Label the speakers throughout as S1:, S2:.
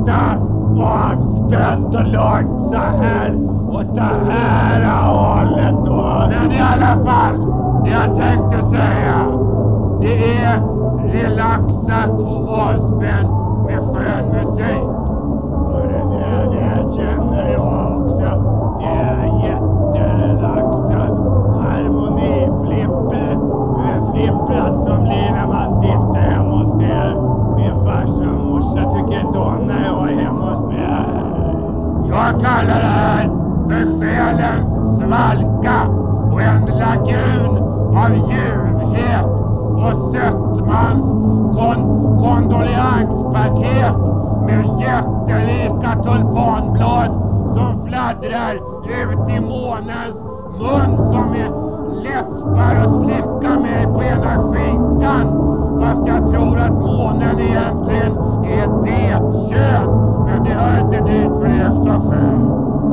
S1: sitta avspänt och långt så här åt det här hållet då.
S2: Men i alla fall, det jag tänkte säga, det är relaxat och avspänt med skön musik.
S1: Och det känner jag också. Det är jätterelaxat. Flipprat som blir när man sitter hemma hos er. Min farsa och morsa tycker inte om när jag är hemma hos mig.
S2: Jag kallar det här för själens svalka och en lagun av ljuvhet och sötmans kondoleanspaket med jättelika tulpanblad som fladdrar ut i månens mun som är läspar och slickar mig på ena skinkan. Fast jag tror att månen egentligen är det kön. Men det hör inte dit för Östersjön.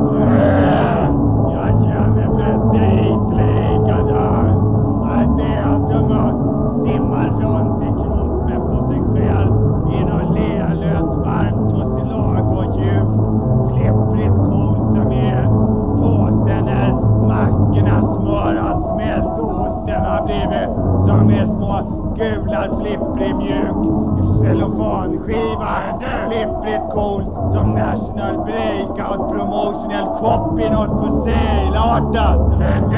S1: Jag känner precis likadant. Att det är som att simma runt i kroppen på sig själv i något lealöst varmt tussilag och djupt flipprigt korn som är en påse när mackorna smör har smält och osten har blivit som en små gula flipprig mjuk cellofanskiva. Flipprigt cool som National Breakout Promotional Copy något för sale-artat.
S2: Men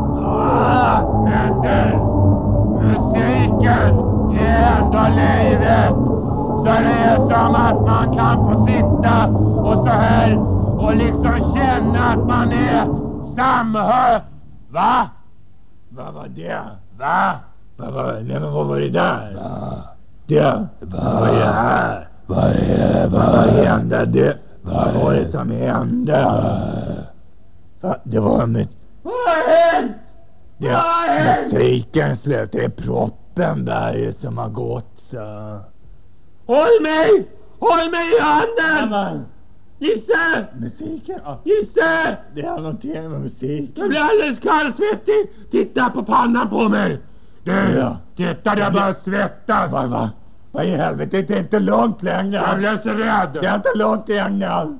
S2: du, musiken är ändå livet. Så det är som att man kan få sitta och så här och liksom känna att man är samhör. Va?
S1: Vad var det?
S2: Va?
S1: Vad var det där? Det? Vad är det här? Vad hände? Vad var det som hände? Det var med...
S2: Vad har hänt?
S1: Musiken slut. Det är proppen där som har gått så.
S2: Håll mig i handen! Gissa!
S1: Musiken? Ja.
S2: Gissa!
S1: Det är någonting med musiken.
S2: Jag blir alldeles kallsvettig. Titta på pannan på mig. Du, titta, jag bara svettas.
S1: Vad i helvete? Det är inte långt längre.
S2: Jag blir så rädd.
S1: Det är inte långt längre.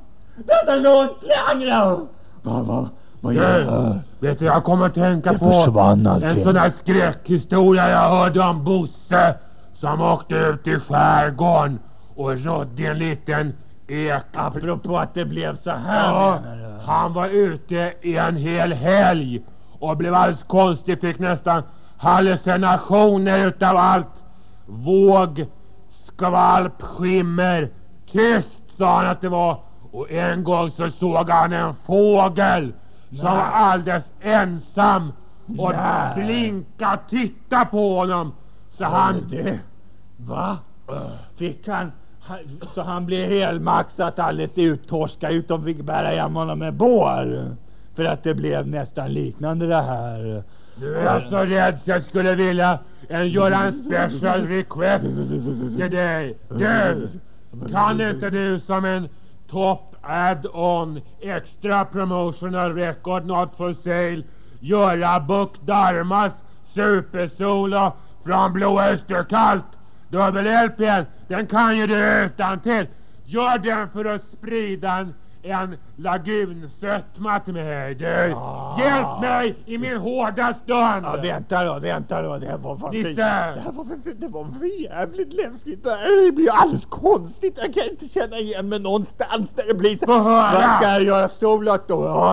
S1: Vad gör du?
S2: Vet du, jag kommer att tänka på
S1: en
S2: sån här skräckhistoria jag hörde om Bosse som åkte ut i skärgården och rådde en liten ek.
S1: Apropå att det blev så här.
S2: Ja, han var ute i en hel helg och blev alldeles konstig, fick nästan hallucinationer utav allt. Våg, skvalp, skimmer. Tyst sa han att det var. Och en gång så såg han en fågel som var alldeles ensam och blinka titta på honom. Så
S1: Va? Fick han... Så han blev helmaxat alldeles uttorskad utom fick bära hem honom med bår. För att det blev nästan liknande det här.
S2: Nu är jag så rädd så jag skulle vilja göra en special request till dig. Du, kan inte du som en top add-on extra promotional record not for sale göra Buck Darmas supersolo från Blå Österkallt? Dubbel-LPn, den kan ju du utan till. Gör den för att sprida en lagunsötma till mig, du. Hjälp mig i min hårda stund.
S1: Ja, vänta då. Det var för jävligt läskigt. Det blir alldeles konstigt. Jag kan inte känna igen mig någonstans där det blir så. Vad ska jag göra solat då? Ja.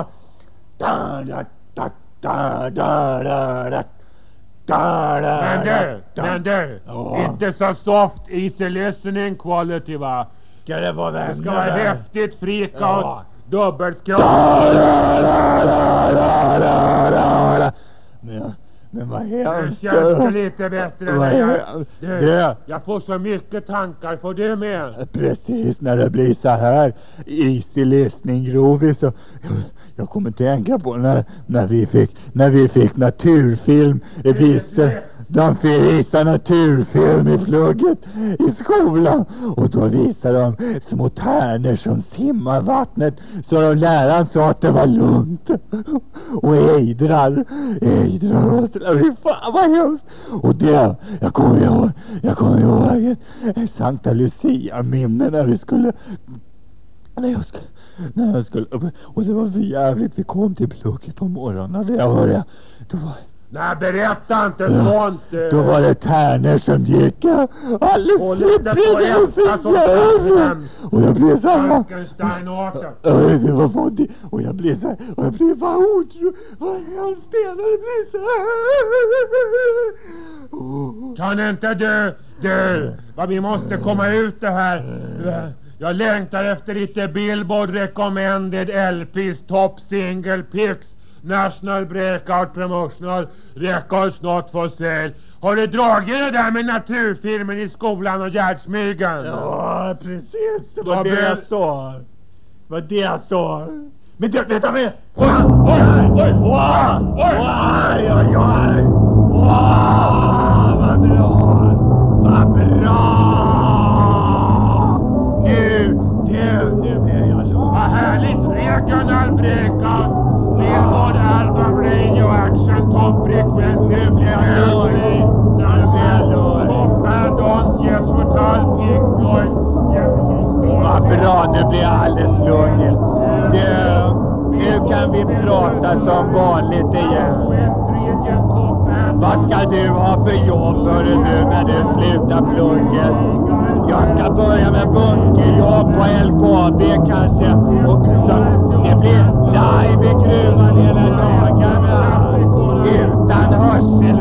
S2: Men du, inte så soft easy listening quality, va?
S1: Ska det vara
S2: det ska vara häftigt freakout, dubbelskropp.
S1: Men vad hemskt.
S2: Nu känns det lite bättre. Jag får så mycket tankar, får du med?
S1: Precis, när det blir så här easy listening groovy så... Jag kommer tänka på när vi fick naturfilm de visar naturfilm i plugget i skolan och då visar de små tärnor som simmar vattnet så de läraren sa att det var lugnt och ejdrar fan vad hemskt. Och det jag kommer ihåg ett Sankta Lucia minne när vi skulle
S3: när jag skulle, och det var för jävligt. Vi kom till plugget på morgonen. Det jag hörde, då var...
S2: Nej, berätta inte sånt.
S3: Då var det tärnor som gick alldeles flippriga och fick. Och jag blev så här. Det var fåndigt. Och jag blev så här. Och jag blev vad otro. Vad hemskt det när det blev så här.
S2: Kan inte du, vad vi måste komma ut det här. Jag längtar efter lite Billboard recommended LPs, top single picks, national breakout promotional record snart for sale. Har du dragit det där med naturfilmen i skolan och Gärdsmygen?
S3: Ja, precis. Det var det jag sa. Det var det jag sa. Men det, vänta med. Oj, vad bra. Vad bra. Nu blir jag lugn.
S2: Vad härligt. Regional breakouts. Billboard album radio action top request.
S3: Nu blir jag lugn.
S2: Pop add-ons, Yes Rotal, Pink Floyd, Jefferson Starship.
S3: Vad bra, nu blir jag alldeles lugn. Nu kan vi prata som vanligt igen. Vad ska du ha för jobb, hörru du, när du slutar plugget? Jag ska börja med bunkerjobb på LKAB kanske. Och så, det blir live i gruvan hela dagarna. Utan hörsel